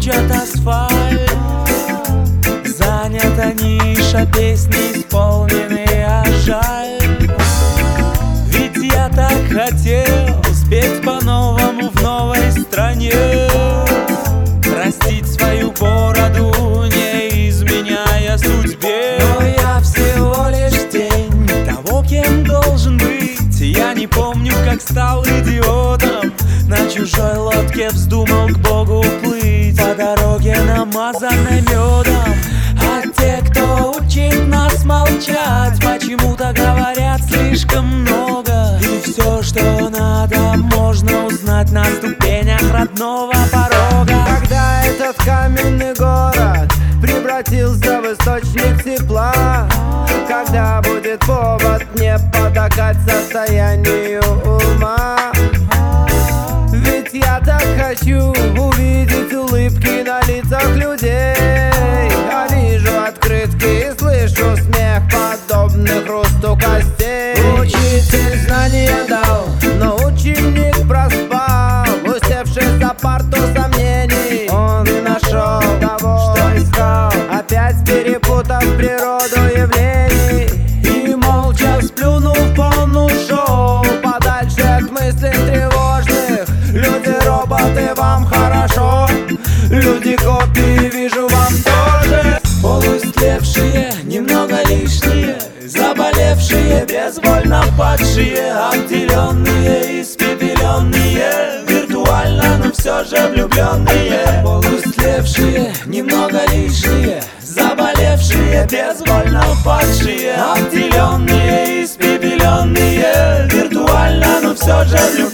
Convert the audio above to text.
точат асфальт. Занята ниша, песни исполнены, а жаль. Ведь я так хотел спеть по-новому в новой стране, простить свою бороду, не изменяя судьбе. Но я всего лишь тень того, кем должен быть. Я не помню, как стал идиотом, на чужой лодке вздумал к Богу плыть, по дороге, намазанной медом. А те, кто учит нас молчать, почему-то говорят слишком много. И все, что надо, можно узнать на ступенях родного порога. Когда этот каменный город превратился в источник тепла, когда будет повод не потакать состоянию ума. Ведь я так хочу увидеть улыбки на лицах людей. Я вижу открытки и слышу смех, подобный хрусту костей. Учитель знания дал, но ученик проспал. Усевшись за парту сомнений, он не нашел того, что искал, опять перепутав природу явлений. И молча сплюнув, он ушел подальше от мыслей тревожных. Люди-роботы, вам хорошо, люди-копии, вижу, вам тоже. Полуистлевшие, немного лишние, заболевшие, безвольно падшие, обделенные, испепеленные, виртуально, но все же влюбленные. Полуистлевшие, немного лишние, заболевшие, безвольно падшие, обделенные, испепеленные, виртуально, но все же влюбленные.